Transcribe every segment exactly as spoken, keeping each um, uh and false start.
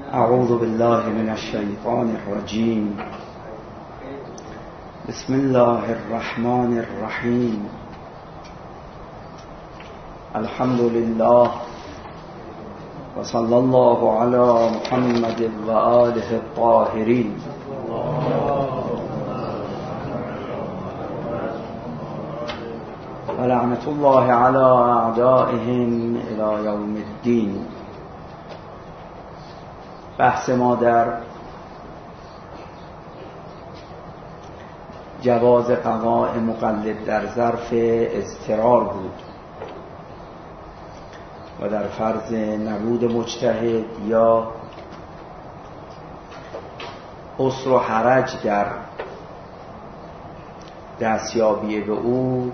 اعوذ بالله من الشیطان الرجیم. بسم الله الرحمن الرحیم. الحمد لله و صلی الله علی محمد و آله الطاهرین. و لعنت الله علی اعدائهم الی یوم الدین. بحث ما در جواز قضاء مقلد در ظرف اضطرار بود و در فرض نبود مجتهد یا عسر و حرج در دستیابی به او.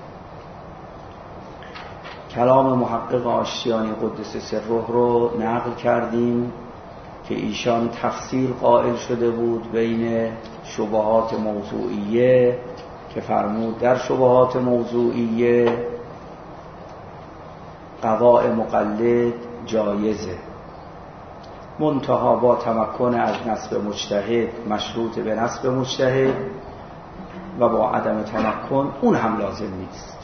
کلام محقق آشتیانی قدس سره رو نقل کردیم که ایشان تفسیر قائل شده بود بین شبهات موضوعیه که فرمود در شبهات موضوعیه قضاء مقلد جایزه، منتها با تمکن از نسب مجتهد مشروط به نسب مجتهد و با عدم تمکن اون هم لازم نیست.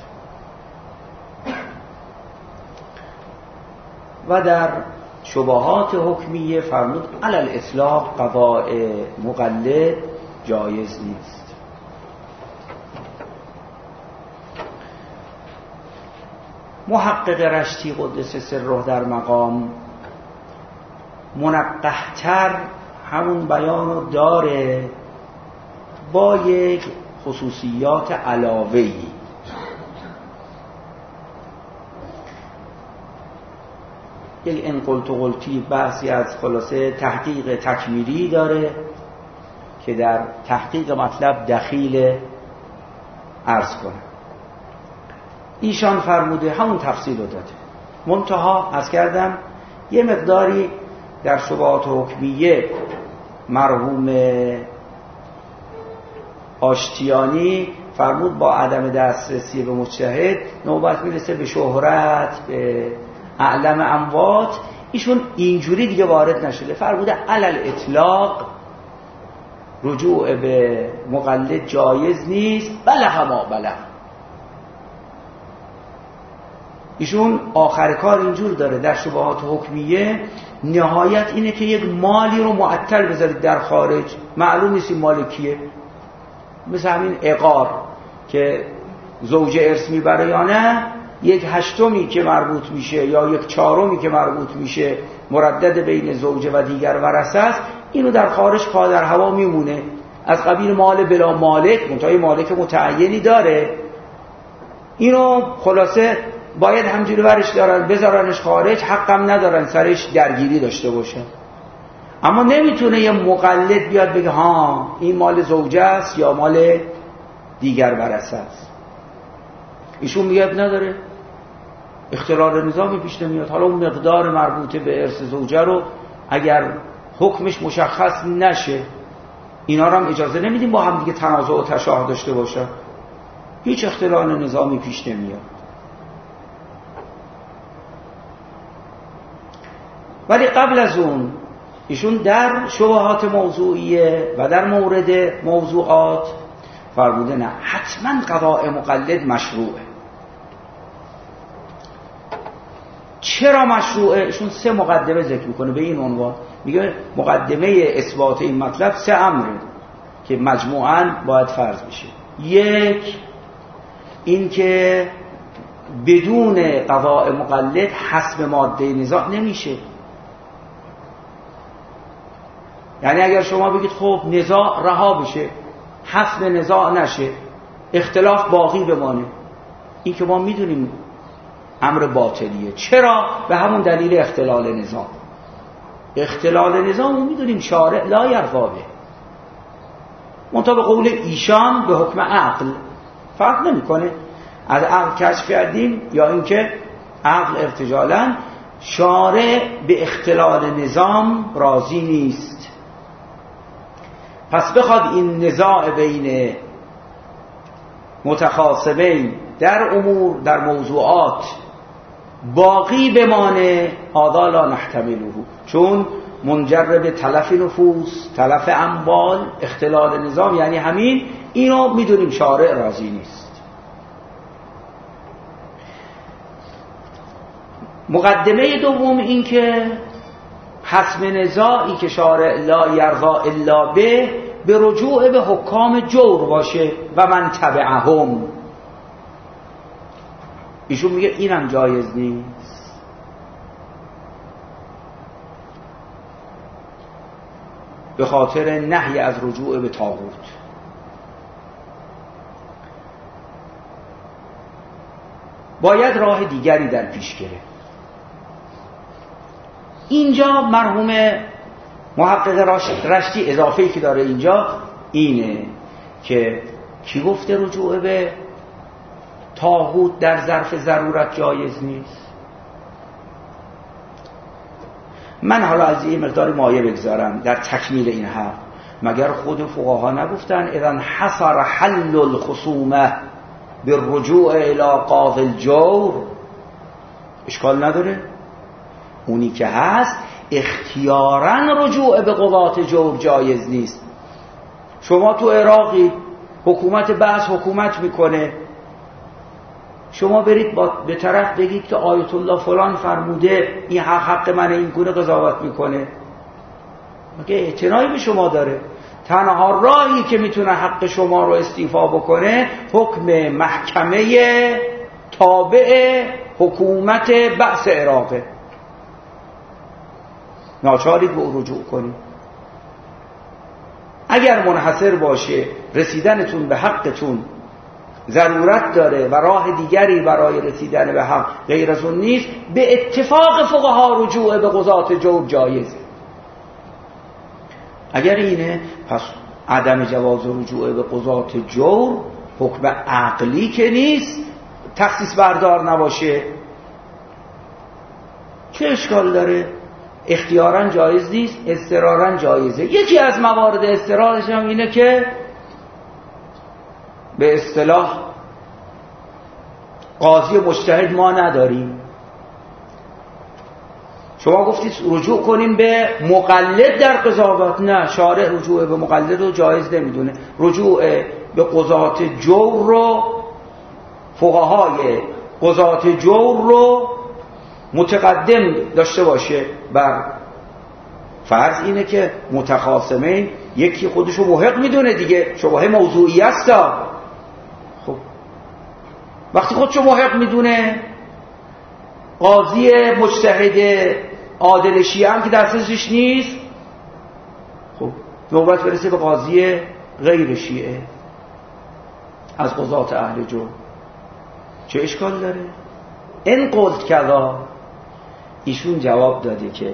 و در شبهات حکمیه فرمود علی الاطلاق قضاء مقلد جایز نیست. محقق رشتی قدس سره در مقام منقح‌تر همون بیانو داره با یک خصوصیات علاوه‌ای. یک ان قلت قلتی بحثی از خلاصه تحقیق تکمیلی داره که در تحقیق مطلب دخیل عرض کنه. ایشان فرموده همون تفصیل رو داده، منتها از کردم یه مقداری در شبهات حکمیه مرحوم آشتیانی فرمود با عدم دسترسی به مجتهد نوبت میرسه به شهرت، به اعلم اموات. ایشون اینجوری دیگه وارد نشده، فرموده علل اطلاق رجوع به مقلد جایز نیست. بله هما بله. ایشون آخر کار اینجور داره در شبهات حکمیه نهایت اینه که یک مالی رو معطل بذارید در خارج، معلوم نیست این مال کیه، مثل همین عقار که زوجه ارث میبره یا نه، یک هشتمی که مربوط میشه یا یک چهارمی که مربوط میشه مردد بین زوجه و دیگر ورثه است، اینو در خارج پا در هوا میمونه، از قبیل مال بلا مالک، منتهای مالک متعینی داره. اینو خلاصه باید همجوری ورش دارن بذارنش خارج، حقم ندارن سرش درگیری داشته باشن. اما نمیتونه یه مقلد بیاد بگه ها این مال زوجه است یا مال دیگر ورثه است. ایشون میگه نداره، اختلال نظامی پیش نمیاد. حالا اون مقدار مربوطه به ارث زوجه رو اگر حکمش مشخص نشه، اینا رو هم اجازه نمیدیم با هم دیگه تنازع و تشابه داشته باشن، هیچ اختلال نظامی پیش نمیاد. ولی قبل از اون ایشون در شبهات موضوعیه و در مورد موضوعات فرموده نه، حتما قضاء مقلد مشروعه. چرا مشروعه؟ ایشون سه مقدمه ذکر میکنه به این عنوان. میگه مقدمه اثبات این مطلب سه امره که مجموعاً باید فرض بشه. یک، این که بدون قضاء مقلد حسم ماده نزاع نمیشه. یعنی اگر شما بگید خب نزاع رها بشه، حسم نزاع نشه، اختلاف باقی بمانه، این که ما میدونیم امر باطلیه. چرا؟ به همون دلیل اختلال نظام. اختلال نظام رو میدونیم شارع لا یرضابه، منتها به قول ایشان به حکم عقل فرق نمیکنه. از عقل کشف کردیم یا اینکه عقل ارتجالاً شارع به اختلال نظام راضی نیست. پس بخواد این نزاع بین متخاصمین در امور در موضوعات باقی بمانه، هذا لا نحتمله، چون منجر به تلف نفوس، تلف اموال، اختلال نظام، یعنی همین. اینو میدونیم شارع راضی نیست. مقدمه دوم این که حسم نزاعی که شارع لا یرضا الا به به رجوع به حکام جور باشه و من تبعهم. ایشون میگه اینم جایز نیست. به خاطر نهی از رجوع به طاغوت. باید راه دیگری در پیش گرفت. اینجا مرحوم محقق رشتی اضافه‌ای که داره اینجا اینه که کی گفته رجوع به طاغوت در ظرف ضرورت جایز نیست؟ من حالا از این مقدار مایه بگذارم در تکمیل این حرف. مگر خود فقها نگفتن اذا حصر حل الخصومه بالرجوع الى قاضی الجور؟ اشکال نداره. اونی که هست اختیاراً رجوع به قضات جور جایز نیست. شما تو عراقی حکومت بعض حکومت میکنه، شما برید با به طرف بگید که آیت الله فلان فرموده این حق حق من، این گونه قضاوت میکنه، مگه اعتنایی به شما داره؟ تنها راهی که میتونه حق شما رو استیفا بکنه حکم محکمه تابع حکومت بعث عراقه. ناچارید به او رجوع کنید. اگر منحصر باشه رسیدنتون به حقتون ضرورت داره و راه دیگری برای رسیدن به حق غیر از اون نیست، به اتفاق فقها رجوع به قضات جور جایزه. اگر اینه پس عدم جواز رجوع به قضات جور حکم عقلی که نیست، تخصیص بردار نباشه، چه اشکال داره؟ اختیاراً جایز نیست، اضطراراً جایزه. یکی از موارد اضطرارش هم اینه که به اصطلاح قاضی مجتهد ما نداریم. شما گفتید رجوع کنیم به مقلد در قضاوت، نه، شارع رجوع به مقلد رو جایز نمیدونه. رجوع به قضات جور رو، فقهای قضات جور رو متقدم داشته باشه بر فرض اینه که متخاصمین یکی خودشو محق میدونه دیگه، شبهه موضوعی است. خب وقتی خودشو محق میدونه، قاضی مجتهد عادل شیعه هم که دستش نیست، خب نوبت برسه به قاضی غیر شیعه از قضات اهل جور، چه اشکال داره؟ این قلت کذا. ایشون جواب داده که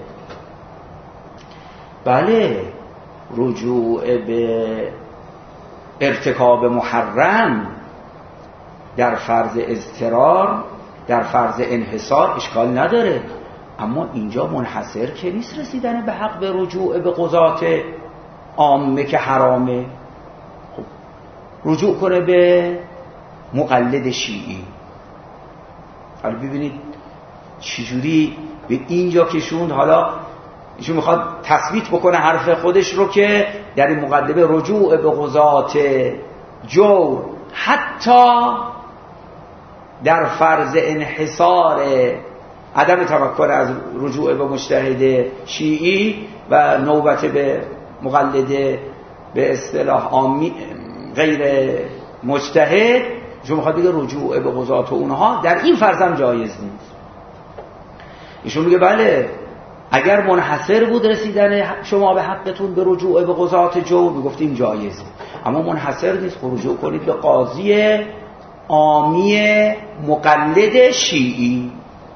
بله، رجوع به ارتکاب محرم در فرض اضطرار، در فرض انحصار اشکال نداره، اما اینجا منحصر که نیست رسیدن به حق به رجوع به قضات عامه که حرامه. خب رجوع کنه به مقلد شیعی. حالا ببینید چجوری به اینجا کشوند. حالا ایشون میخواد تثبیت بکنه حرف خودش رو که در این مقدمه رجوع به قضات جور حتی در فرض انحصار عدم تمکن از رجوع به مجتهد شیعی و نوبت به مقلد به اصطلاح عامی غیر مجتهد، ایشون میخواد بگه رجوع به قضات اونها در این فرض هم جایز نیست. ایشون میگه بله، اگر منحصر بود رسیدن شما به حقتون به رجوع به قضات جور میگفتیم جایزه، اما منحصر نیست. رجوع کنید به قاضی عامی مقلد شیعی.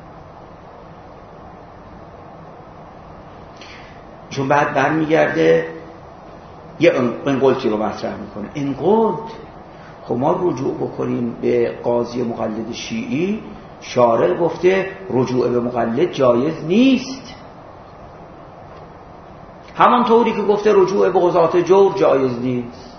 چون بعد برمیگرده یه انقلتی رو مطرح میکنه. انقلت خب ما رجوع بکنیم به قاضی مقلد شیعی، شارع گفته رجوع به مقلد جایز نیست، همان طوری که گفته رجوع به قضات جور جایز نیست.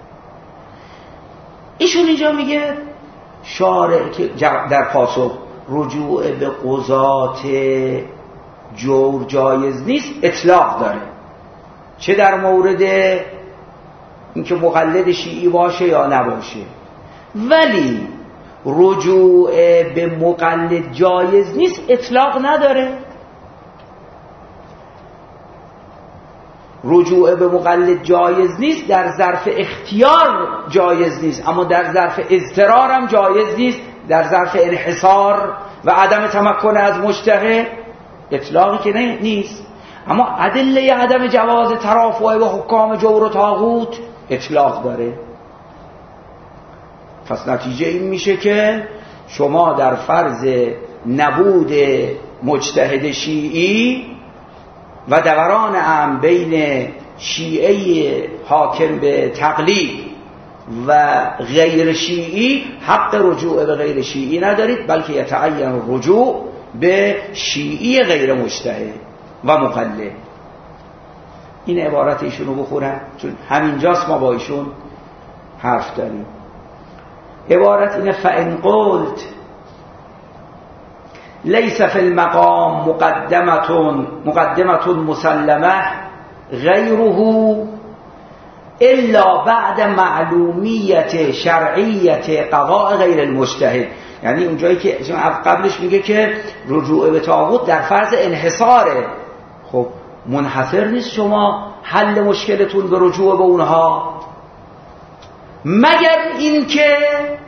ایشون اینجا میگه شارع که در پاسخ رجوع به قضات جور جایز نیست اطلاق داره، چه در مورد اینکه مقلد شیعی باشه یا نباشه. ولی رجوع به مقلد جایز نیست اطلاق نداره. رجوع به مقلد جایز نیست در ظرف اختیار جایز نیست، اما در ظرف اضطرار هم جایز نیست، در ظرف انحصار و عدم تمکن از مجتهد اطلاقی که نیست. اما ادله عدم جواز ترافع با حکام جور و طاغوت اطلاق داره. پس نتیجه این میشه که شما در فرض نبود مجتهد شیعی و دوران هم بین شیعه حاکم به تقلید و غیر شیعی حق رجوع به غیر شیعی ندارید، بلکه یتعین رجوع به شیعی غیر مجتهد و مقلد. این عبارت ایشونو بخورن چون همینجاست ما با ایشون حرف داریم. عبارت اینه: فَإِنْ قُلْتَ لَيْسَ فِي الْمَقَامِ مُقَدَّمَةٌ مُقَدِّمَةٌ مُسَلَّمَةٌ غَيْرُهُ إِلَّا بَعْدَ مَعْلُومِيَّةِ شَرْعِيَّةِ قَضَاء غَيْرِ الْمُجْتَهِد. یعنی اونجایی که قبلش میگه که رجوع به طاغوت در فرض انحصاره، خب منحصر نیست شما حل مشکلتون به رجوع به اونها، مگر این که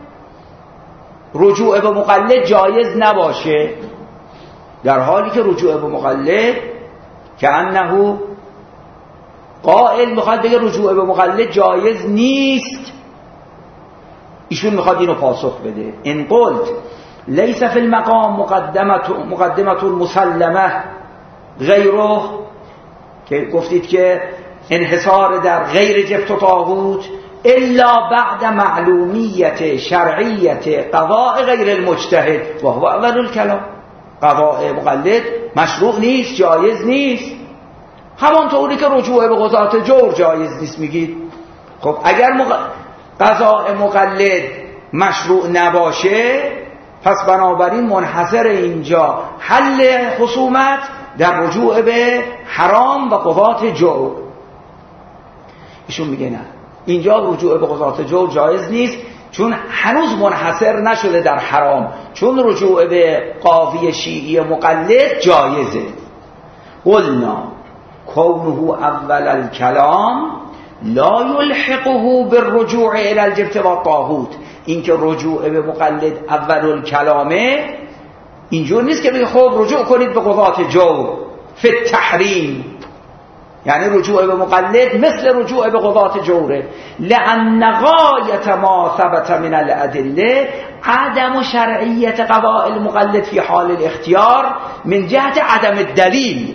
رجوع به مقلد جایز نباشه. در حالی که رجوع به مقلد که انه قائل میخواد بگه رجوع به مقلد جایز نیست، ایشون میخواد اینو پاسخ بده. ان قلت لیس فی المقام مقدمه مقدمه مسلمه غیره، که گفتید که انحصار در غیر جبت و طاغوت، الا بعد معلومیت شرعیت قضاء غیر المجتهد و هو اول الکلام. قضاء مقلد مشروع نیست، جایز نیست، همانطوری که رجوع به قضات جور جایز نیست میگید. خب اگر مق... قضاء مقلد مشروع نباشه، پس بنابراین منحصر اینجا حل خصومت در رجوع به حرام و قضات جور. ایشون میگه نه، اینجا رجوع به قضات جور جایز نیست، چون هنوز منحصر نشده در حرام، چون رجوع به قاضی شیعی مقلد جایزه. قلنا کونه اول الکلام لا یلحقه بالرجوع الى الجبت و الطاغوت. این که رجوع به مقلد اول الکلامه، اینجور نیست که بگه خب رجوع کنید به قضات جور فی التحریم، یعنی رجوع به مقلد مثل رجوع به قضات جوره. لأن غایت ما ثبت من الادله عدم شرعیت قضاء المقلد فی حال الاختیار من جهت عدم الدلیل،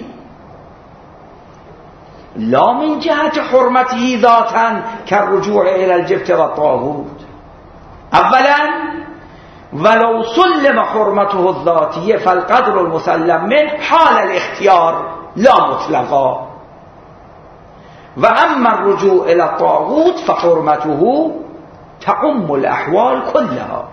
لا من جهت حرمته ذاتا كالرجوع الى الجبت والطاغوت. اولا ولو سلم حرمته الذاتیه فالقدر المسلم من حال الاختیار لا مطلقا، و اما الرجوع الى الطاغوت فحرمته تعم الاحوال كلها.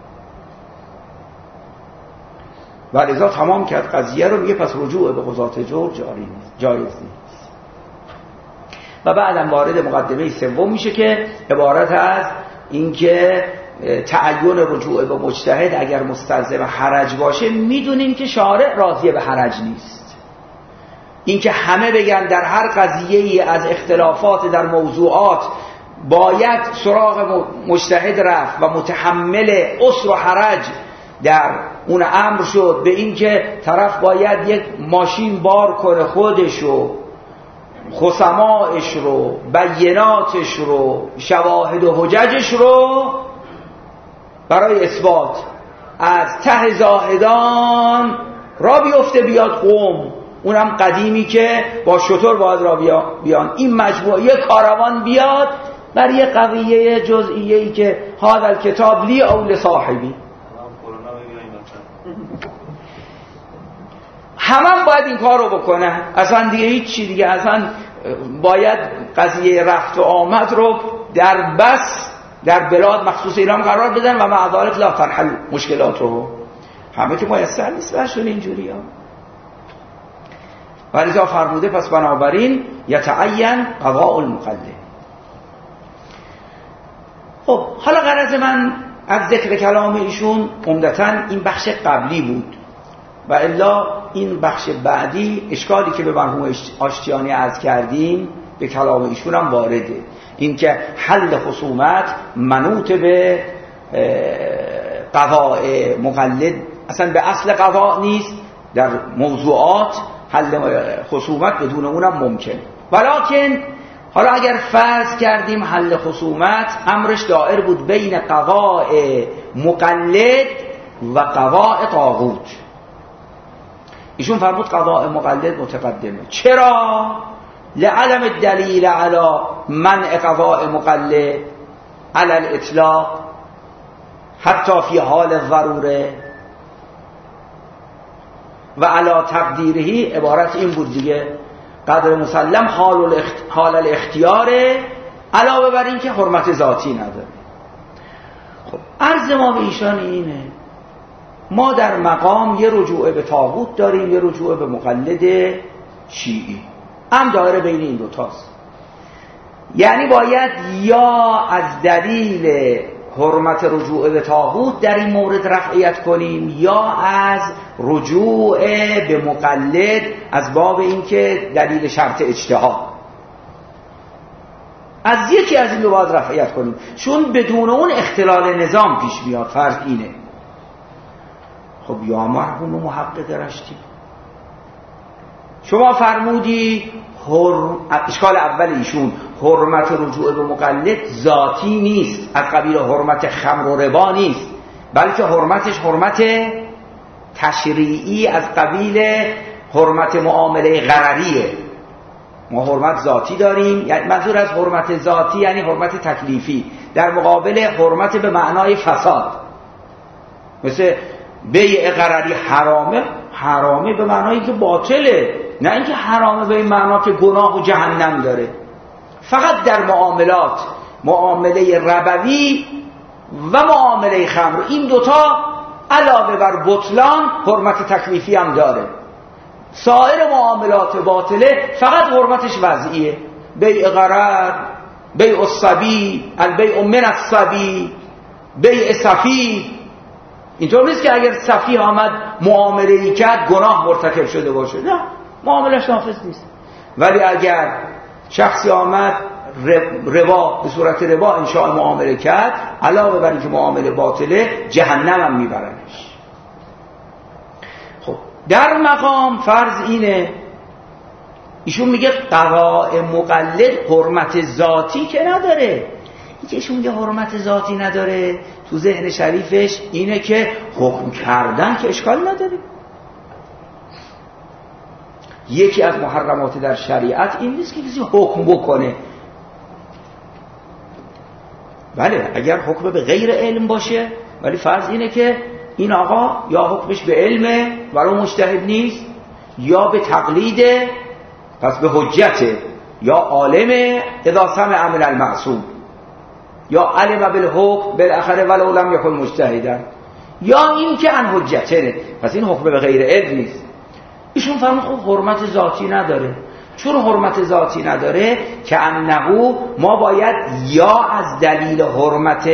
و لذا تمام کرد قضیه رو، میگه پس رجوع به قضات جور جاری نیست، جایز نیست. و بعدم وارد مقدمه سوم میشه که عبارت از اینکه تعین رجوع به مجتهد اگر مستلزم حرج باشه، میدونیم که شارع راضی به حرج نیست. اینکه همه بگن در هر قضیه‌ای از اختلافات در موضوعات باید سراغ مجتهد رفت و متحمل عسر و حرج در اون امر شد به اینکه طرف باید یک ماشین بار کنه خودشو، خصمائش رو، بیناتش رو، شواهد و حججش رو برای اثبات از ته زاهدان را بیفته بیاد قوم، اونم قدیمی که با شتر باید را بیان، این مجموعه کاروان بیاد بر یه قضیه جزئیه‌ای که هذا الکتاب لی او لصاحبی. همه باید این کار رو بکنه، اصلا دیگه هیچ چی دیگه، اصلا باید قضیه رفت و آمد رو در بس در بلاد مخصوص ایران قرار بدن و مع ذلک لا تنحل مشکلات رو. همه که میسر نیست برشون اینجوری ها. ولذا فرموده پس بنابراین یتعین قضاء المقلد. خب حالا غرض من از ذکر کلام ایشون عمدتاً این بخش قبلی بود و الا این بخش بعدی اشکالی که به مرحوم آشتیانی عرض کردیم به کلام ایشون هم وارده، این که حل خصومت منوط به قضاء مقلد اصلا به اصل قضاء نیست، در موضوعات حل خصومت بدون اونم ممکن. ولکن حالا اگر فرض کردیم حل خصومت امرش دائر بود بین قضاء مقلد و قضاء طاغوت، ایشون فرمود قضاء مقلد متقدمه. چرا؟ لعدم الدلیل علی منع قضاء مقلد علی الاطلاق حتی فی حال الضروره و علی تقدیره. عبارت این بود دیگه، قدر مسلم حال, الاخت... حال الاختیاره علاوه بر این که حرمت ذاتی نداره. خب عرض ما به ایشان اینه، ما در مقام یه رجوع به طاغوت داریم، یه رجوع به مقلد شیعی، هم دایره بین این دوتاست. یعنی باید یا از دلیل حرمت رجوع به طاغوت در این مورد رفعیت کنیم یا از رجوع به مقلد از باب این که دلیل شرط اجتهاد، از یکی از این دو باید رفعیت کنیم، چون بدون اون اختلال نظام پیش میاد. فرض اینه. خب یا مرحوم محقق رشتی، شما فرمودی حرم... اشکال اول ایشون حرمت رجوع به مقلد ذاتی نیست، از قبیل حرمت خمر و ربا نیست، بلکه حرمتش حرمت تشریعی از قبیل حرمت معامله غرریه. ما حرمت ذاتی داریم، یعنی منظور از حرمت ذاتی یعنی حرمت تکلیفی در مقابل حرمت به معنای فساد. مثل بیع غرری حرامه، حرامه به معنایی که باطله، نه اینکه حرامه به این معنا که گناه و جهنم داره. فقط در معاملات، معامله ربوی و معامله خمر، این دوتا علاوه بر بطلان حرمت تکلیفی هم داره. سایر معاملات باطله فقط حرمتش وضعیه، بیع غرر، بیع الصبی، البیع من الصبی، بیع صفی. اینطور نیست که اگر صفی آمد معامله ای کرد گناه مرتکب شده باشه، نه، معاملش نافذ نیست. ولی اگر شخصی آمد ربا به صورت ربا انشاء معامله کرد، علاوه بر اینکه معامله باطله جهنم هم میبرنش. خب در مقام فرض اینه، ایشون میگه قضاء مقلد حرمت ذاتی که نداره. این که ایشون میگه حرمت ذاتی نداره، تو ذهن شریفش اینه که حکم کردن که اشکال نداره. یکی از محرمات در شریعت این نیست که کسی حکم بکنه. بله اگر حکم به غیر علم باشه، ولی فرض اینه که این آقا یا حکمش به علمه ولو مجتهد نیست، یا به تقلیده پس به حجته، یا عالمه اذا سمع من المعصوم، یا علم بالحکم بالاخره ولو لم یکن مجتهدا، یا این که ان حجته، پس این حکم به غیر علم نیست. ایشون فرمود خب حرمت ذاتی نداره. چون حرمت ذاتی نداره که انه ما باید یا از دلیل حرمت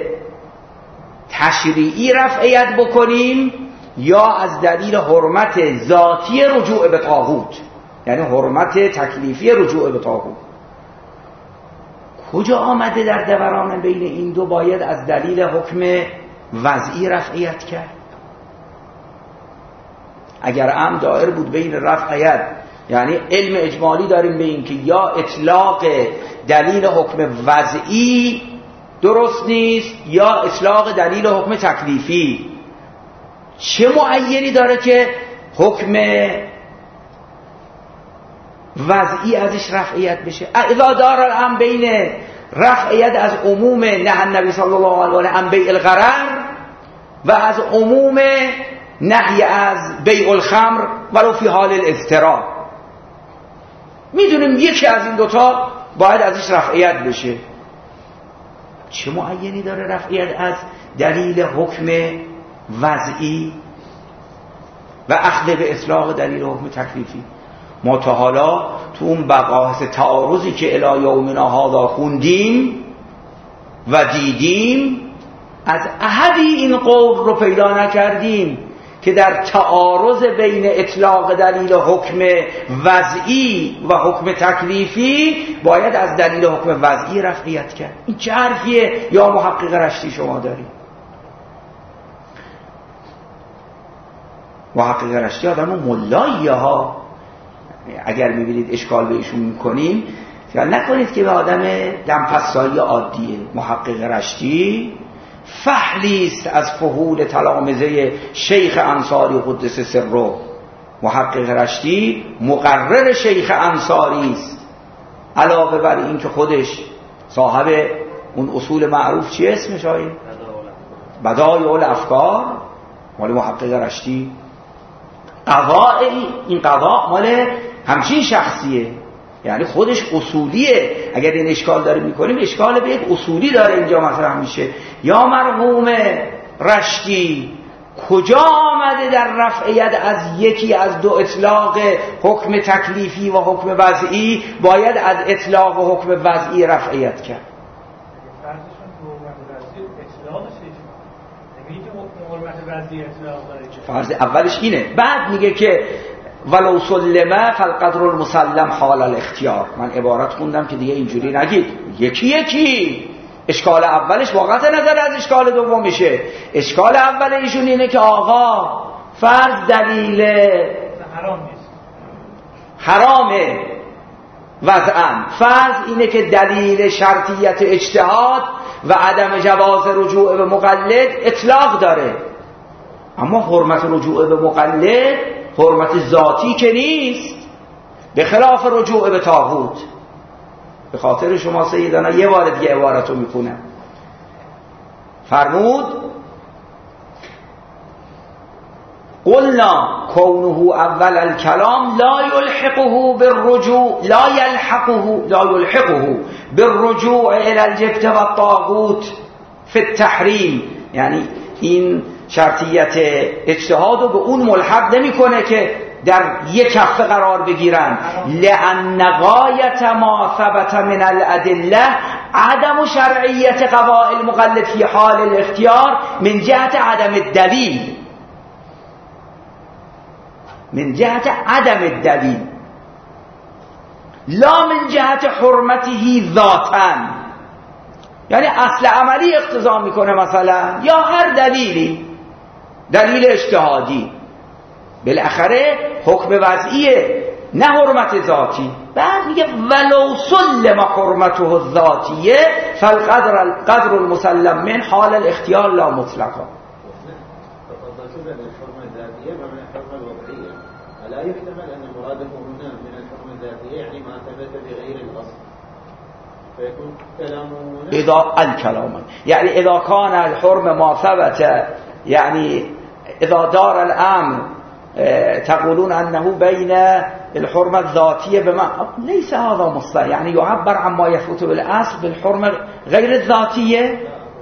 تشریعی رفعیت بکنیم یا از دلیل حرمت ذاتی رجوع به طاغوت، یعنی حرمت تکلیفی رجوع به طاغوت. کجا آمده در دوران بین این دو باید از دلیل حکم وضعی رفعیت کرد؟ اگر ام دائر بود بین رفعیت، یعنی علم اجمالی داریم به این که یا اطلاق دلیل حکم وضعی درست نیست یا اطلاق دلیل حکم تکلیفی، چه معینی داره که حکم وضعی ازش رفعیت بشه؟ اذا دار الامر بین رفعیت از عموم نهی النبی صلی الله علیه و آله عن بیع الغرر و از عموم نهی از بیع الخمر ولو فی حال الاضطرار، میدونیم یکی از این دوتا باید ازش رفعیت بشه. چه معینی داره رفعیت از دلیل حکم وضعی و اخذ به اطلاق دلیل حکم تکلیفی؟ ما تا حالا تو اون بقاحث تعارضی که الی یومنا هذا خوندیم و دیدیم از احدی این قول رو پیدا نکردیم که در تعارض بین اطلاق دلیل حکم وضعی و حکم تکلیفی باید از دلیل حکم وضعی رفعیت کرد. این چه حرفیه یا محقق رشتی شما دارید؟ محقق رشتی آدم ملاییه ها. اگر میبینید اشکال به ایشون میکنیم خیال نکنید که به آدم دمپسایی عادیه. محقق رشتی فحلیست از فحول تلامذه شیخ انصاری قدس سره. محقق رشتی مقرر شیخ انصاری است، علاوه بر این که خودش صاحب اون اصول معروف چی اسمش آیه؟ بدایع الافکار مال محقق رشتی. قضاء این قضاء مال همچین شخصیه، یعنی خودش اصولیه. اگر این اشکال داره میکنیم اشکال به یک اصولی داره اینجا مطرح میشه. یا مرحوم رشتی کجا آمده در رفعیت از یکی از دو اطلاق حکم تکلیفی و حکم وضعی باید از اطلاق و حکم وضعی رفعیت کرد؟ فرض اولش اینه. بعد میگه که ولو سلمه فالقدر المسلم حال الاختیار. من عبارت خوندم که دیگه اینجوری نگید، یکی یکی. اشکال اولش واقعا نظر از اشکال دوم میشه. اشکال اول ایشون اینه که آقا فرض دلیل حرام نیست، حرامه وضعاً. فرض اینه که دلیل شرطیت اجتهاد و عدم جواز رجوع به مقلد اطلاق داره، اما حرمت رجوع به مقلد حرمت ذاتی که نیست، به خلاف رجوع به طاغوت. به خاطر شما سیدانا یه بار دیگه عبارتو میکنم. فرمود قلنا کونه اول الکلام لا یلحقه بالرجوع لا یلحقه لا یلحقه بالرجوع الى الجبت و الطاغوت فی التحریم. یعنی این شرطیت اجتهاد رو به اون ملحق نمیکنه که در یک کفه قرار بگیرن. لأن غایت ما ثبت من الادله عدم شرعیت قضاء المقلد فی حال الاختیار من جهت عدم الدلیل، من جهت عدم الدلیل لا من جهت حرمته ذاتا. یعنی اصل عملی اقتضا میکنه مثلا یا هر دلیلی، دلیل اجتهادی، بالاخره حکم وضعیه نه حرمت ذاتی. بعد میگه ولو سلم حرمته الذاتیه فالقدر القدر المسلم من حال الاختیار لا مطلقا. لا يحتمل أن مراده هنا من الحكم الذاتية يعني ما ثبت بغير الأصل فيكون كلامه إذا الكلام يعني إذا كان الحرم ما ثبت يعني إذا دار الأمر تقولون أنه بين الحرمة الذاتية بما ليس هذا مصطلح، يعني يعبر عما يثبت بالأصل بالحرمة غير الذاتية.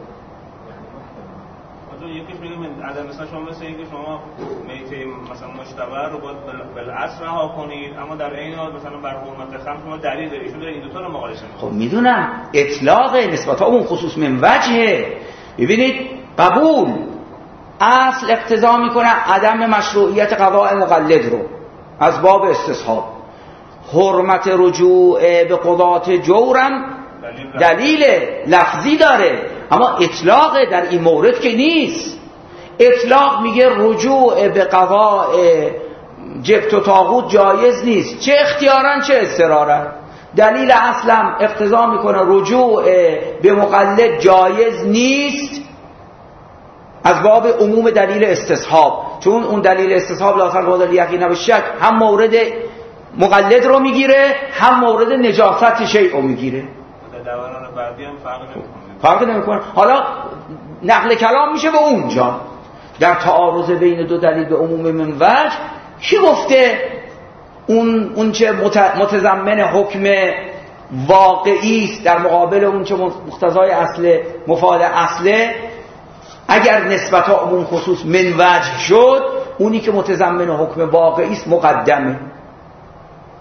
عدم مثلا شما مثل اینکه شما میته مثلا مشتبه رو باید بالاصل رها کنید، اما در این حال مثلا بر حرمت خمس شما دلیل دارید، ایشون داره این دو تا رو مقایسه می‌کنه. خب میدونم اطلاق نسبت ها اون خصوص من وجهه. ببینید قبول اصل اقتضا میکنه عدم مشروعیت قضاء مقلد رو از باب استصحاب. حرمت رجوع به قضات جورم دلیل لفظی داره، اما اطلاق در این مورد که نیست. اطلاق میگه رجوع به قضاء جبت و طاغوت جایز نیست، چه اختیارا چه اضطرارا. دلیل اصلا اقتضا میکنه رجوع به مقلد جایز نیست از باب عموم دلیل استصحاب، چون اون دلیل استصحاب لا تقوی الیقین و شک هم مورد مقلد رو میگیره هم مورد نجاست شیء رو میگیره. در دوران بعدی هم فرق نمیکنه. فرق نمیکنه. حالا نقل کلام میشه به اونجا در تعارض بین دو دلیل به عموم من وجه. کی گفته اون اون چه متضمن حکم واقعی است در مقابل اون چه مقتضای اصل مفاد اصله؟ اگر نسبت ها عموم خصوص من وجه شد، اونی که متضمن حکم واقعی است مقدمه.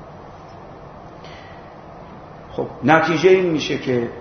خب نتیجه این میشه که رجوع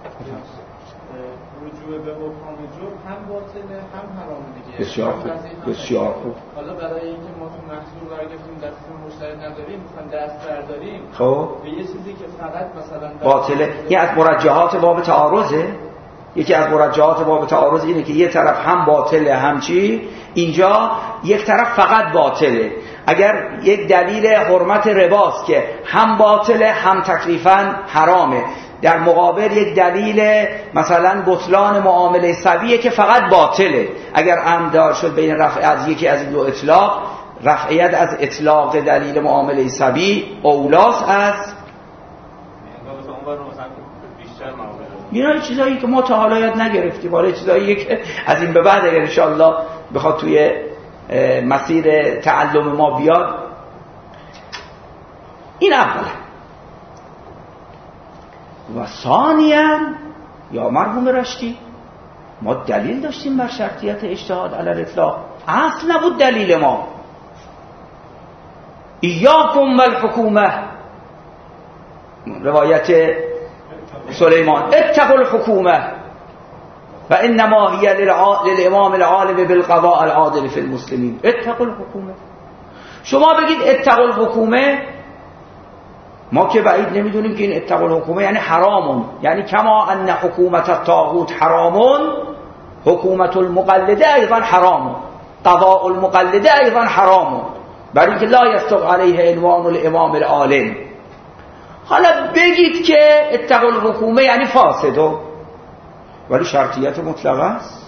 به حکم جو هم باطله هم حرامه دیگه. بسیار خوب، بسیار خوب. حالا برای اینکه ما تو محصول قرار گرفتیم دستمون مشتری نداریم میخوایم دست برداریم خب به یه چیزی که فقط مثلا باطله. این از مرجحات باب تعارضه. یکی از مرجحات باب تعارض اینه که یه طرف هم باطله هم چی، اینجا یک طرف فقط باطله. اگر یک دلیل حرمت رباست که هم باطله هم تکلیفاً حرامه، در مقابل یک دلیل مثلا بطلان معامله سویه که فقط باطله، اگر عمد دار شد بین رفع از یکی از این دو اطلاق، رفعیت از اطلاق دلیل معامله سوی اولاس از اینا چیزایی که ما تا حالا یاد نگرفتیم. حالا چیزایی که از این به بعد اگر انشاءالله بخواد توی مسیر تعلم ما بیاد. این اوله. و ثانیاً یا مرحوم رشتی ما دلیل داشتیم بر شرطیت اجتهاد علی الاطلاق، اصل نبود دلیل ما. ایاکم والحکومه، روایت سلیمان، اتقوا الحکومه و انما هی للامام العالم بالقضاء العادل فی المسلمین. اتقوا الحکومه، شما بگید اتقوا الحکومه، ما که بعید نمیدونیم که این اتقوا الحکومه یعنی حرامون، یعنی کما ان حکومت الطاغوت حرامون حکومت المقلده ایضا حرامون، قضاء المقلده ایضا حرامون، برای اینکه لا یصدق علیه عنوان الامام العالم. حالا بگید که اتقوا الحکومه یعنی فاسدو، ولی شرطیت مطلقه است.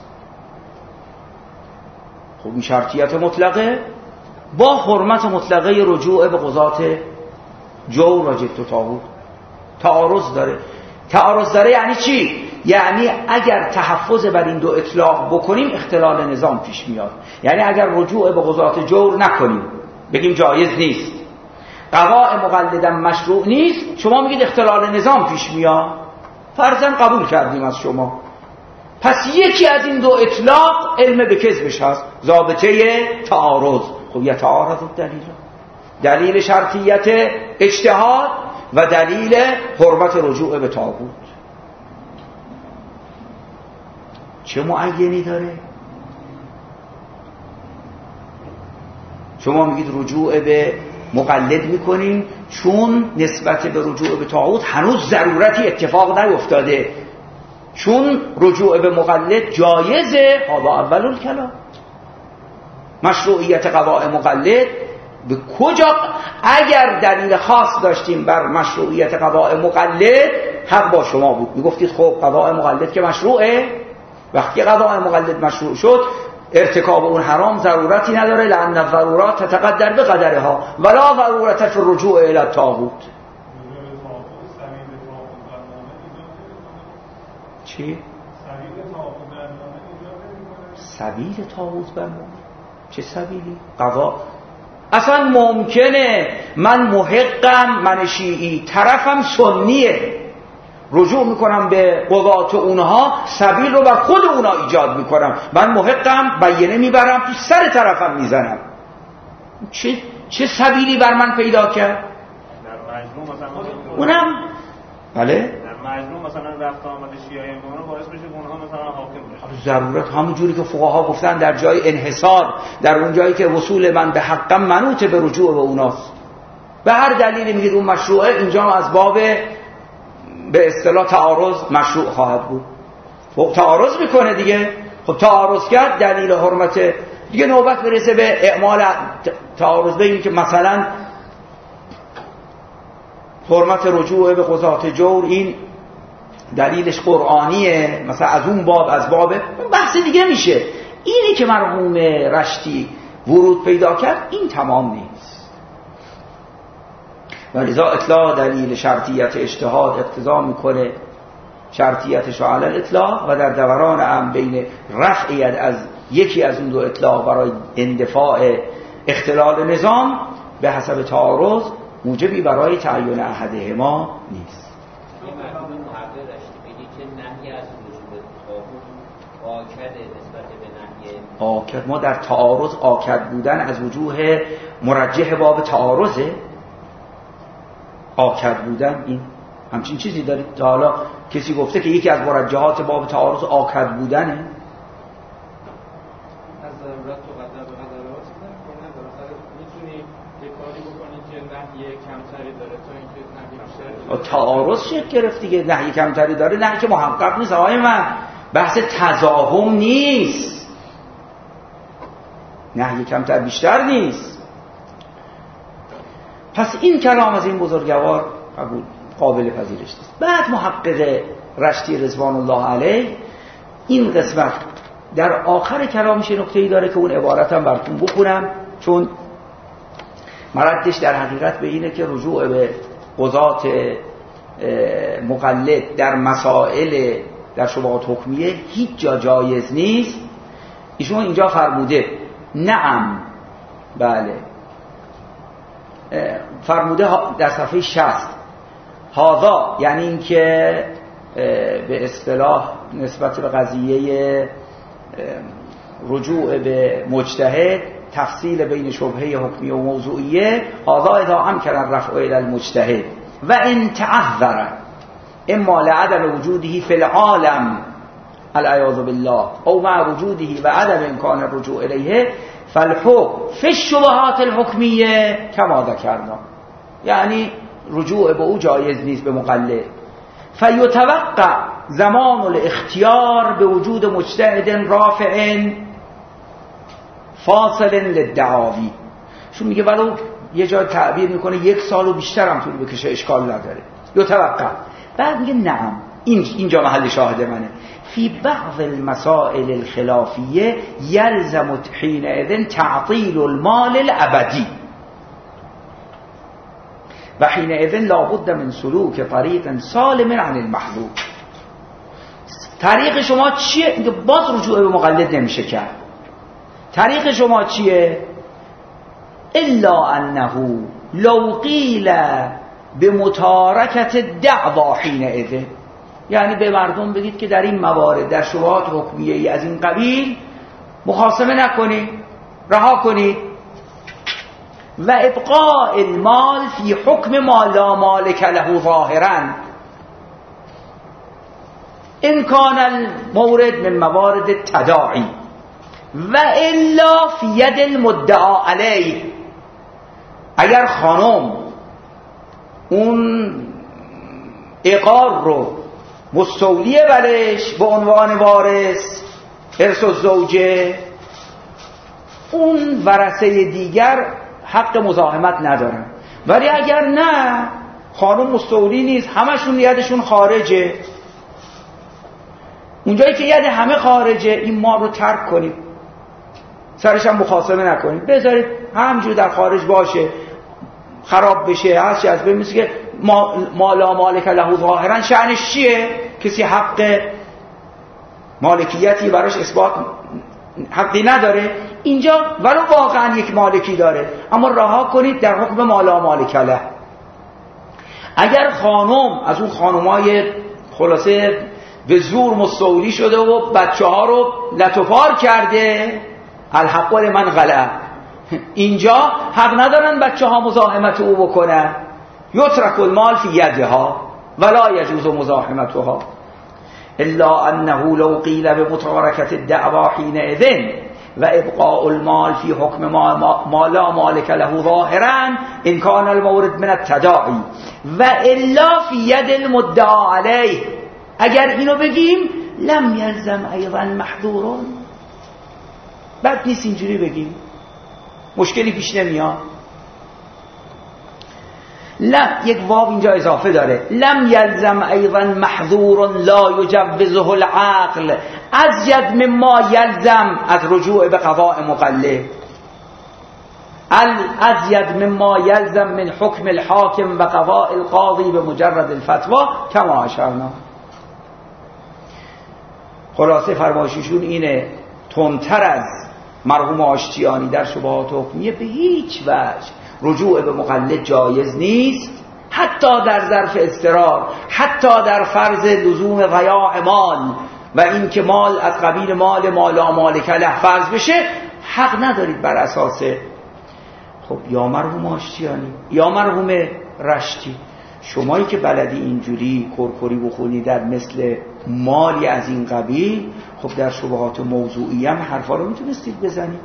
خب این شرطیت مطلقه با حرمت مطلقه رجوع به قضات جور و جد و طاغوت تعارض داره. تعارض داره یعنی چی؟ یعنی اگر تحفظ بر این دو اطلاق بکنیم اختلال نظام پیش میاد. یعنی اگر رجوع به قضات جور نکنیم، بگیم جایز نیست، قضاء مقلدم مشروع نیست، شما میگید اختلال نظام پیش میاد، فرضاً قبول کردیم از شما، پس یکی از این دو اطلاق علم به کذبش هست، ضابطه تعارض. خب یا تعارض الدلیل، دلیل شرطیت اجتهاد و دلیل حرمت رجوع به طاغوت چه معینی داره؟ شما میگید رجوع به مقلد میکنیم چون نسبت به رجوع به طاغوت هنوز ضرورتی اتفاق نیفتاده، چون رجوع به مقلد جایزه. هذا اول الکلام. مشروعیت قضاء مقلد به کجا؟ اگر دلیل خاص داشتیم بر مشروعیت قضاء مقلد حق با شما بود، میگفتید خب قضاء مقلد که مشروعه، وقتی قضاء مقلد مشروع شد ارتکاب اون حرام ضرورتی نداره، لأن الضرورات تتقدر بقدرها ولا ضرورت فی الرجوع الی الطاغوت. چی؟ سبیل طاغوت برنامه. چه سبیلی؟ قضا. اصلا ممکنه من محقم، من شیعی، طرفم سنیه، رجوع میکنم به قضات اونها، سبیل رو بر خود اونها ایجاد میکنم، من محقم، بیینه میبرم تو سر طرفم میزنم. چه چه سبیلی بر من پیدا کرد؟ در مجموع مثلا اونم بله مجنون مثلا رفت آمد شیعه امامه باعث میشه اونها مثلا حاکم بشه. ضرورت همون جوری که فقها گفتن در جای انحصار، در اون جایی که وصول من به حقم منوط به رجوع به اوناست، به هر دلیلی میگید اون مشروعه، اینجا از باب به اصطلاح تعارض مشروع خواهد بود. خب تعارض میکنه دیگه، خب تعارض کرد دلیل حرمت دیگه، نوبت برسه به اعمال تعارض بگیم که مثلا حرمت رجوع به قضات جور این دلیلش قرآنیه، مثلا از اون باب از باب بحث دیگه میشه. اینی که مرحوم رشتی ورود پیدا کرد این تمام نیست، ولذا اطلاق دلیل شرطیت اجتهاد اقتضا میکنه شرطیتش علی الاطلاق و در دوران هم بین رفعیت از یکی از اون دو اطلاق برای اندفاع اختلال نظام به حسب تعارض موجبی برای تعیین احدهما نیست. این مرحوم محقق داشتی بگی که نهی از وجود طاغوت آکد نسبت به نهی آکد، ما در تعارض آکد بودن از وجوه مرجح باب تعارضه، آکد بودن این همچین چیزی دارید تا حالا کسی گفته که یکی از مرجحات باب تعارض آکد بودنه؟ از ضرورت و قدر به قدرات کنه بالاخره میتونی یه کاری بکنی که نهی کمتری داره تا اینکه نهی بیشتری. تعارض شکل گرفت دیگه، نهی کمتری داره، نه که محقق نیست. آقای من بحث تضاهم نیست، نهی کمتر بیشتر نیست. پس این کلام از این بزرگوار قبول قابل پذیرش است. بعد محقق رشتی رضوان الله علیه این قسمت در آخر کلامش نکته‌ای داره که اون عبارتم براتون بخونم، چون مردش در حقیقت به اینه که رجوع به قضات مقلد در مسائل در شبهات حکمیه هیچ جا جایز نیست. ایشون اینجا فرموده نعم، بله فرموده در صفحه شصت هذا، یعنی این که به اصطلاح نسبت به قضیه رجوع به مجتهد تفصیل بین شبهه حکمی و موضوعیه، هذا اذا امکن الرفع الى المجتهد و ان تعذر اما لعدم وجوده فی العالم العیاذ بالله او مع وجوده و عدم امکان الرجوع الیه فالحکم فی الشبهات الحکمیه کما ذکرنا، یعنی رجوع به او جایز نیست به مقلد. فیتوقع زمان الاختیار به وجود مجتهد رافع فاصل للدعاوی. شون میگه ولو یه جای تعبیر میکنه یک سال و بیشتر هم طول بکشه اشکال نداره. یتوقع بعد میگه نعم، این اینجا محل شاهد منه، فی بعض المسائل الخلافیه یلزم حینئذ تعطیل المال الابدی و حینئذ لابد من سلوک طریق سالم عن المحظور. طریق شما چیه؟ اینکه باز رجوع به مقلد نمیشه کرد. طریق شما چیه؟ الا انه لو قیل به متارکت دعوا حینئذ، یعنی به مردم بگید که در این موارد در شبهات حکمیه از این قبیل مخاصمه نکنید، رها کنید. و ابقاء المال فی حکم ما لا مالک له ظاهرا ان کان المورد من موارد التداعی و الا فی ید المدعا علیه. اگر خانم اون اقار رو مستولیه برش به عنوان وارث ارث الزوجه، اون ورثه دیگر حق مزاحمت ندارن. ولی اگر نه خانم مستولی نیست، همشون یدشون خارجه، اونجایی که ید همه خارجه این مال رو ترک کنید، سرش هم مخاصمه نکنید، بذارید همجور در خارج باشه، خراب بشه هر چی از بین. مثل که مالا مالک له ظاهرا شأنش چیه؟ کسی حق مالکیتی براش اثبات حقی نداره اینجا، ولو واقعا یک مالکی داره، اما رها کنید در حکم مالا مالک له. اگر خانم از اون خانمای خلاصه به زور مستولی شده و بچه ها رو لطفار کرده، الحق لمن غلب، اینجا حق ندارن بچه ها مزاحمت او بکنن. یترک المال فی یدها ولا یجوز مزاحمتها الا انه لو قیل بمتارکت الدعوا حینئذ و ابقاء المال فی حکم ما لا مالک له ظاهرا ان کان المورد من التداعی و الا فی ید المدعا علیه. اگر اینو بگیم لم یلزم ایضا محظورون، بعد نیست اینجوری بگیم، مشکلی پیش نمیاد. لم یک واو اینجا اضافه داره، لم یلزم ایضا محظور لا یجوزه العقل ازید مما یلزم از رجوع به قضاء مقلد، ازید مما یلزم من حکم الحاکم و قضاء القاضی به مجرد الفتوا کما اشرنا. خلاصه فرمایششون اینه تندتر از مرحوم آشتیانی در شبهات حکمیه به هیچ وجه رجوع به مقلد جایز نیست، حتی در ظرف اضطرار، حتی در فرض لزوم ضیاع مال و این که مال از قبیل مال مالا مالک له فرض بشه، حق ندارید بر اساس. خب یا مرحوم آشتیانی یا مرحوم رشتی شمایی که بلدی اینجوری کرکری بخونی در مثل مالی از این قبیل، خب در شبهات موضوعی هم حرفا رو میتونستید بزنید،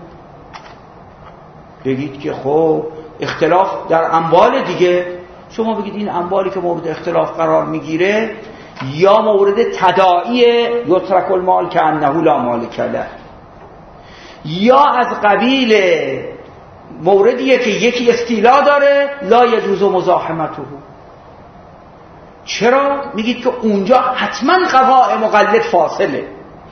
بگید که خب اختلاف در اموال دیگه، شما بگید این اموالی که مورد اختلاف قرار میگیره یا مورد تداعی یترک المال که انه لا مال کله، یا از قبیل موردیه که یکی استیلا داره لا یجوز مزاحمته. چرا؟ میگید که اونجا حتما قضاء مقلد فاصله،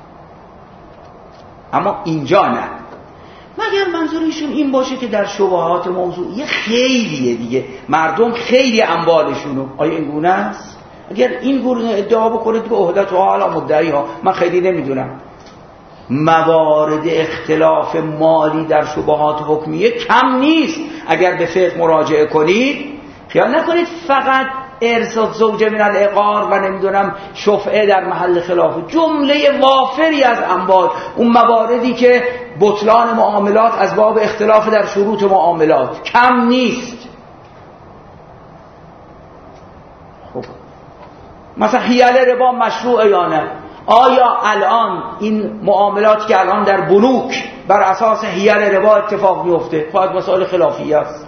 اما اینجا نه. مگر منظورشون این باشه که در شبهات موضوعی خیلیه دیگه، مردم خیلی اموالشونو، آیا این گونه است؟ اگر این گونه ادعا بکنید که عهدت ها علی مدعی ها، من خیلی نمیدونم. موارد اختلاف مالی در شبهات حکمیه کم نیست. اگر به فقه مراجعه کنید خیال نکنید فقط ارث زوجه من العقار و نمیدونم شفعه در محل خلاف، جمله وافری از اموال، اون مواردی که بطلان معاملات از باب اختلاف در شروط معاملات کم نیست. خب مثلا حیل ربا مشروع یا نه؟ آیا الان این معاملات که الان در بنوک بر اساس حیل ربا اتفاق میفته؟ خواهد مسائل خلافی است.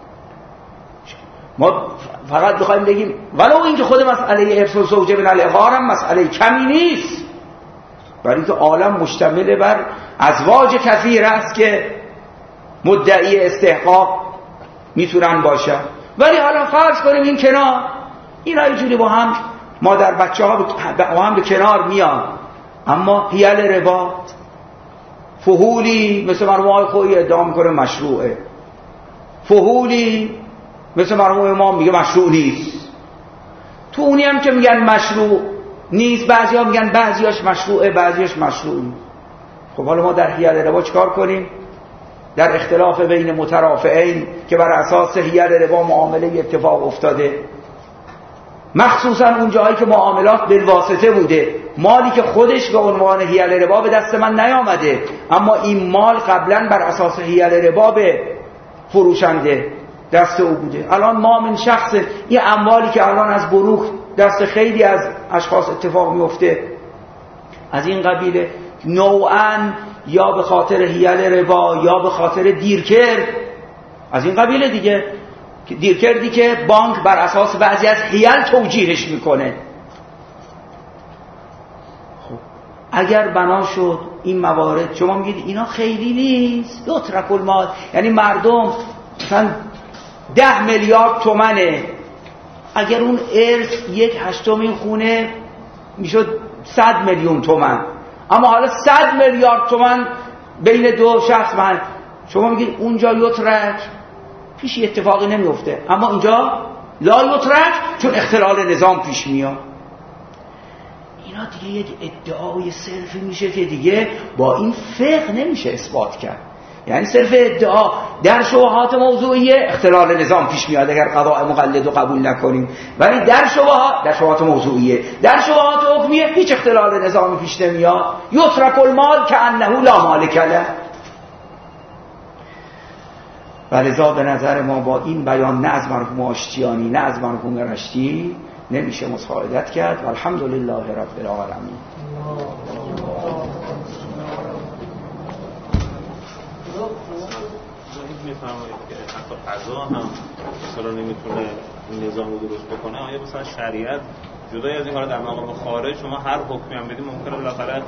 ما فقط بخوایم بگیم ولو اینکه خود مسئله ارث زوجه من العقار هم مسئله کمی نیست، برای اینکه عالم مشتمل بر ازواج کثیر است که مدعی استحقاق میتونن باشن. ولی حالا فرض کنیم این کنار، اینا اینجوری با هم مادر بچه ها با هم به کنار میان، اما حیل ربا فهولی مثل مرحوم آقای خویی ادعا میکنه مشروعه، فهولی مثل مرحوم امام میگه مشروع نیست. تو اونی هم که میگن مشروع نیست، بعضی ها میگن بعضیاش مشروعه بعضیاش مشروع نیست. خب حالا ما در حیل ربا چیکار کنیم؟ در اختلاف بین مترافعین که بر اساس حیل ربا معامله اتفاق افتاده، مخصوصا اون جایی که معاملات بالواسطه بوده، مالی که خودش به عنوان حیل ربا به دست من نیامده، اما این مال قبلا بر اساس حیل ربا به فروشنده دست او بوده. الان ما من شخص این اموالی که الان از بنوک دست خیلی از اشخاص اتفاق میفته از این قبیله، نوعاً یا به خاطر حیل ربا یا به خاطر دیرکرد از این قبیله دیگه، دیرکردی که بانک بر اساس بعضی از حیل توجیهش میکنه. خب اگر بنا شد این موارد، شما میگید اینا خیلی نیست، یترک المال، یعنی مردم مثلا ده میلیارد تومنه، اگر اون ارث یک هشتم این خونه میشد صد میلیون تومن، اما حالا صد میلیارد تومن بین دو شخص من، شما میگید اونجا یترک، پیش اتفاقی نمیفته، اما اینجا لا یترک چون اختلال نظام پیش میاد. اینا دیگه یک ادعای صرفی میشه که دیگه با این فقه نمیشه اثبات کرد. یعنی صرف ادعا در شبهات موضوعیه اختلال نظام پیش میاد اگر قضاء مقلد رو قبول نکنیم، ولی در شبهات در شبهات موضوعیه در شبهات حکمیه هیچ اختلال نظامی پیش نمیاد. یترک المال که انه لا مال کله. ولذا به نظر ما با این بیان نه از مرحوم آشتیانی نه از مرحوم رشتی نمیشه مساعدت کرد. والحمدلله رب العالمین. میفرمایید که حتی قضا هم مثلا نمیتونه این نظام رو درست بکنه. آیا مثلا شریعت جدای از این کار در مقام خارج شما هر حکمی هم بدید ممکنه بالاخره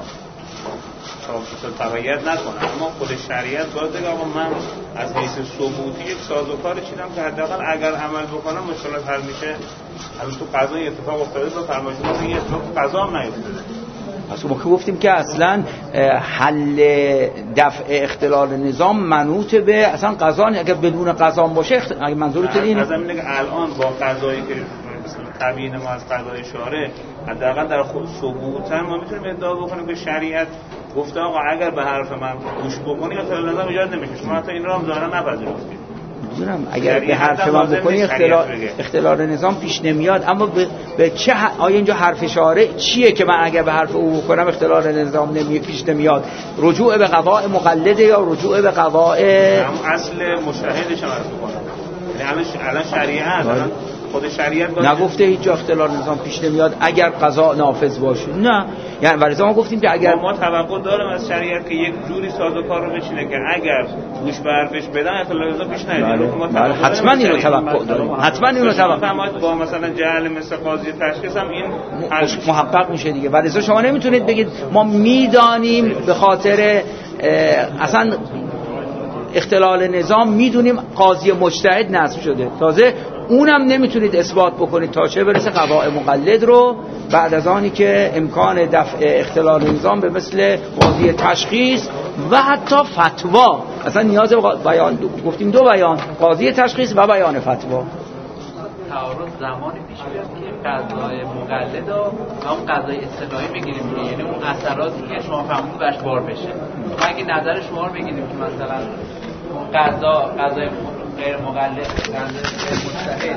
تبعیت نکنه، اما خود شریعت باید بگه آقا من از حیث ثبوتی یک سازوکار چیدم که حداقل اگر عمل بکنم مشکلات حل میشه. الان تو قضا اتفاق افتاده با فرمایش ما این اتفاق قضا هم نیفتاده. اصلا ما که گفتیم که اصلا حل دفع اختلال نظام منوط به اصلا قضا، اگر بدون قضا باشه اخت... اگه منظورت اینه از همینه که الان با قضایی که تبیین ما از قضای شارع حداقل در خود ثبوتا ما میتونیم ادعا بکنیم که شریعت گفته آقا اگر به حرف من گوش بکنی اختلال نظام ایجاد نمیشه. شما حتی این رو هم ظاهرا نپذیرفتید. میدونم اگر به حرف من بکنی اختلال اختلال نظام پیش نمیاد، اما به, به چه ح... آیا اینجا حرف شارع چیه که من اگر به حرف او بکنم اختلال نظام نمی... پیش نمیاد؟ رجوع به قضاء مقلده یا رجوع به قضاء هم اصل مشاهدش هم عرض بکنم. یعنی الان الان شریعت الان خود شریعت نگفته هیچ جا اختلال نظام پیش نمیاد اگر قضا نافذ باشه. نه یعنی ولی ما گفتیم که اگر ما توقع داریم از شریعت که یک جوری سازوکار رو بچینه که اگر گوش به حرفش بدن اختلال نظام پیش نیاد. بله حتما اینو توقع داریم. حتما اینو توقع با مثلا جهل مثل قاضی تشخیص هم این محقق میشه دیگه. ولی شما نمیتونید بگید ما میدانیم به خاطر اصلا اختلال نظام میدونیم قاضی مجتهد نصب شده، تازه اونم نمیتونید اثبات بکنید تا چه برسه قضاء مقلد رو بعد از آنی که امکان دفع اختلال نظام به مثل قاضی تشخیص و حتی فتوا. اصلا نیاز به بیان دو. گفتیم دو بیان، قاضی تشخیص و بیان فتوا. تعارض زمانی پیش میاد که قضای مقلد و اون قضای اصطلاحی بگیریم، یعنی اون اثراتی که شما فهمون بهش بار بشه. ما اگه نظر شما رو بگیریم که مثلا قضا قضای غیر مقلد قضای غیر مجتهد